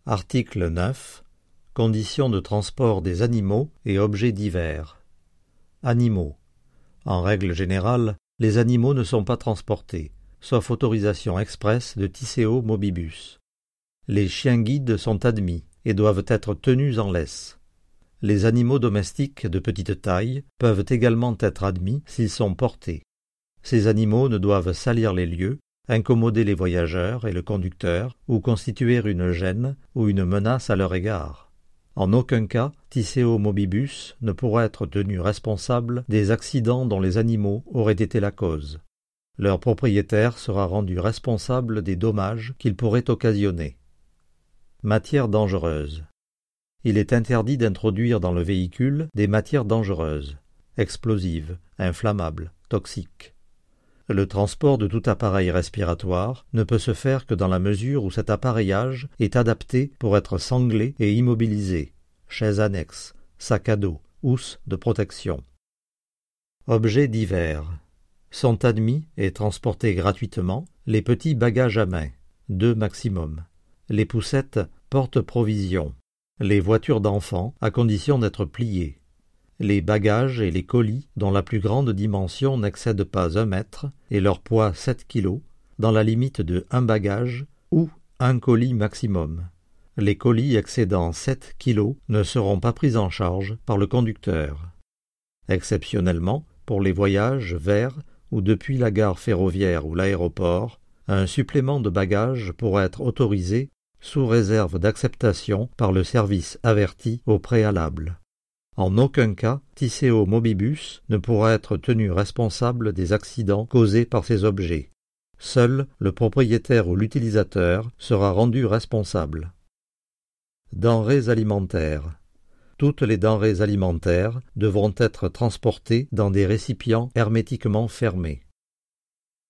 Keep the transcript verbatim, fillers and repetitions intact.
Article neuf. Conditions de transport des animaux et objets divers. Animaux. En règle générale, les animaux ne sont pas transportés, sauf autorisation expresse de Tiseo Mobibus. Les chiens guides sont admis et doivent être tenus en laisse. Les animaux domestiques de petite taille peuvent également être admis s'ils sont portés. Ces animaux ne doivent salir les lieux, incommoder les voyageurs et le conducteur ou constituer une gêne ou une menace à leur égard. En aucun cas, Tiseo Mobibus ne pourra être tenu responsable des accidents dont les animaux auraient été la cause. Leur propriétaire sera rendu responsable des dommages qu'ils pourraient occasionner. Matières dangereuses. Il est interdit d'introduire dans le véhicule des matières dangereuses, explosives, inflammables, toxiques. Le transport de tout appareil respiratoire ne peut se faire que dans la mesure où cet appareillage est adapté pour être sanglé et immobilisé, chaises annexes, sac à dos, housse de protection. Objets divers. Sont admis et transportés gratuitement les petits bagages à main, deux maximum, les poussettes porte-provisions, les voitures d'enfants à condition d'être pliées, les bagages et les colis dont la plus grande dimension n'excède pas un mètre et leur poids sept kilos, dans la limite de un bagage ou un colis maximum. Les colis excédant sept kilos ne seront pas pris en charge par le conducteur. Exceptionnellement, pour les voyages vers ou depuis la gare ferroviaire ou l'aéroport, un supplément de bagages pourra être autorisé sous réserve d'acceptation par le service averti au préalable. En aucun cas, Tiseo Mobibus ne pourra être tenu responsable des accidents causés par ces objets. Seul le propriétaire ou l'utilisateur sera rendu responsable. Denrées alimentaires. Toutes les denrées alimentaires devront être transportées dans des récipients hermétiquement fermés.